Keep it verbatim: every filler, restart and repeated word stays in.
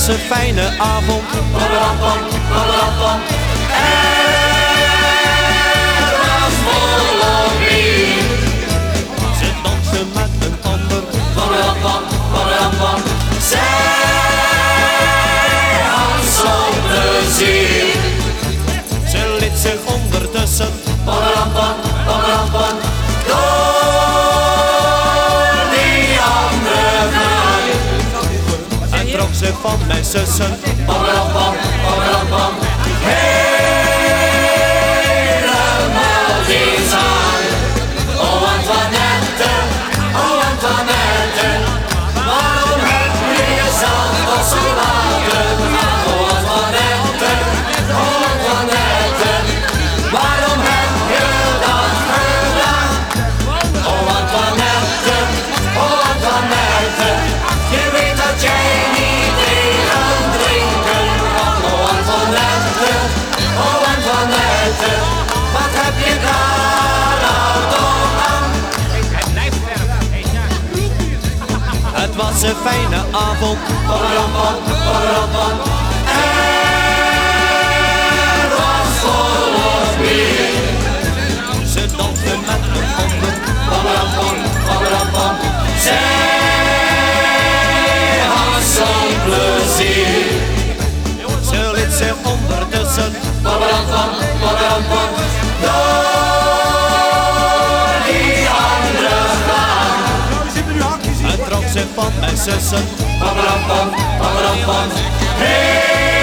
was een fijne avond. Babberam-pam, babberam-pam. Er was volop bier. Ze danste met een ander. Babberam-pam, babberam-pam. Zij had zo'n plezier. Ze liet zich ondertussen. Babberam-pam, babberam-pam. Door die andere vrouw. En trok ze van mijn zussen. Babberam-pam, babberam-pam. Helemaal die zaal. Oh Antoinette, oh Antoinette. Waarom heb je jezelf toch zo laten gaan? Oh Antoinette, oh Antoinette. Waarom heb je dat gedaan? Oh Antoinette, oh Antoinette. Je weet dat jij niet tegen drinken kan. Oh Antoinette, oh Antoinette. Wat heb je daar nou toch aan? Het was een fijne avond. Babberam-pam, babberam-pam. Er was volop bier. Ze danste met een ander. Babberam-pam, babberam-pam. Zij had zo'n plezier. Ze liet zich ondertussen. Babberam-pam, babberam-pam. Door die andere gaan. En trok ze van mijn zussen. Babberam-pam, babberam-pam. Hey!